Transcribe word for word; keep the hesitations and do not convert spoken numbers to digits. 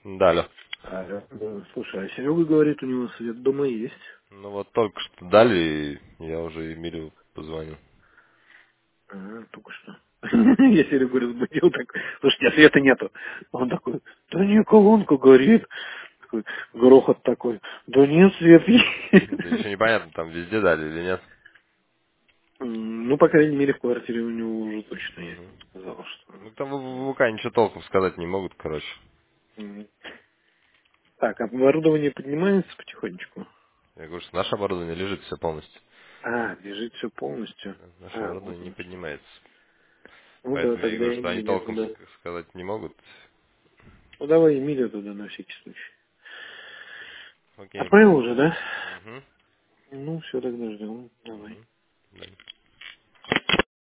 Да, алло. А, э, слушай, а Серега говорит, у него свет дома есть. Ну вот только что дали, и я уже Эмилию позвонил. А, только что. Я Серегу разбудил, так, слушайте, а света нету. Он такой, да не, колонка горит. Такой, грохот такой, да нет, свет есть. Да еще непонятно, там везде дали или нет. М, Ну, по крайней мере, в квартире у него уже точно есть. Мгм. Он сказал, что... Ну там в ВК ничего толком сказать не могут, короче. М. Так, оборудование поднимается потихонечку. Я говорю, что наше оборудование лежит все полностью. А, лежит все полностью. Наше А, вот оборудование не оно что. поднимается. Ну да, Поэтому я и тогда говорю, что они Эмилия толком туда. ск- сказать не могут. Ну давай Эмилия туда на всякий случай. Окей. Отправил уже, да? Угу. Ну, все, тогда ждем. Давай. Угу.